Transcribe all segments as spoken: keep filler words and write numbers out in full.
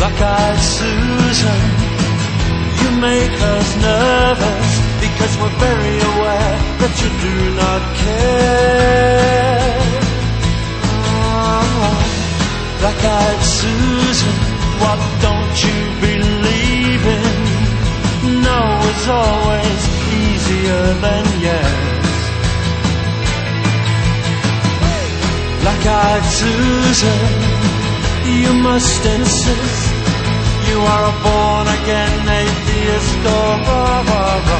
Black-eyed Susan, you make us nervous because we're very aware that you do not care. Oh, Black-eyed Susan, what don't you believe in? No is always easier than yes. Black-eyed Susan, you must insist you are a born-again atheist. Oh, oh, oh,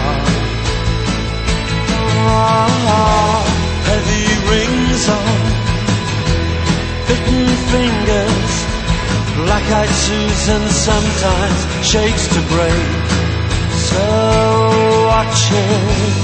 oh. Oh, heavy rings on bitten fingers. Black-eyed Susan sometimes shakes to break, so watch it.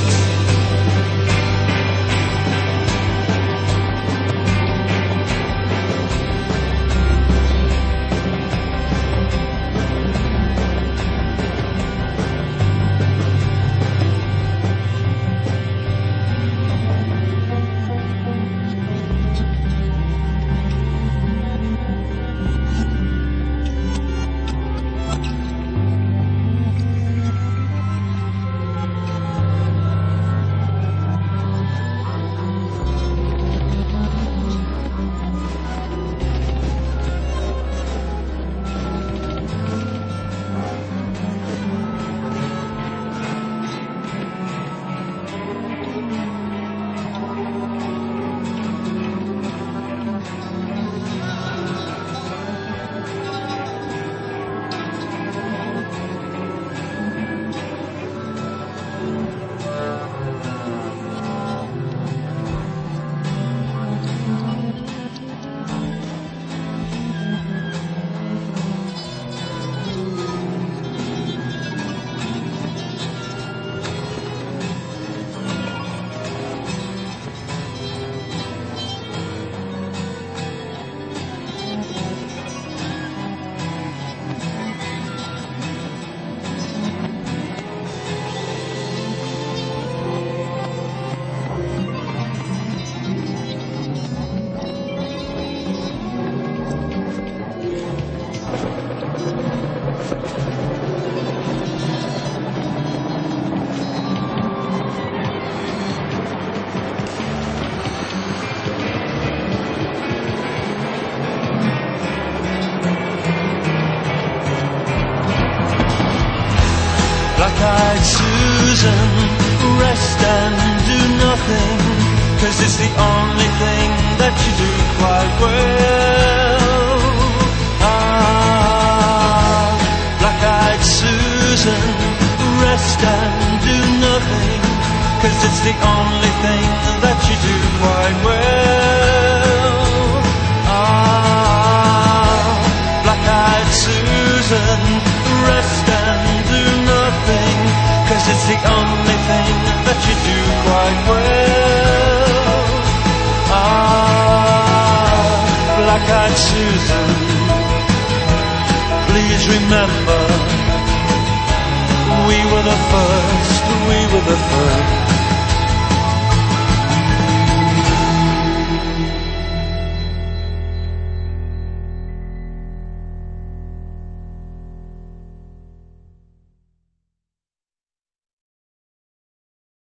Black-eyed Susan, rest and do nothing, 'cause it's the only thing that you do quite well. Ah, Black-eyed Susan, rest and do nothing, 'cause it's the only thing that you do quite well. Ah, Black-eyed Susan, rest and do nothing, 'cause it's the only thing that you do quite well. Ah, Black-eyed Susan, please remember, we were the first, we were the first.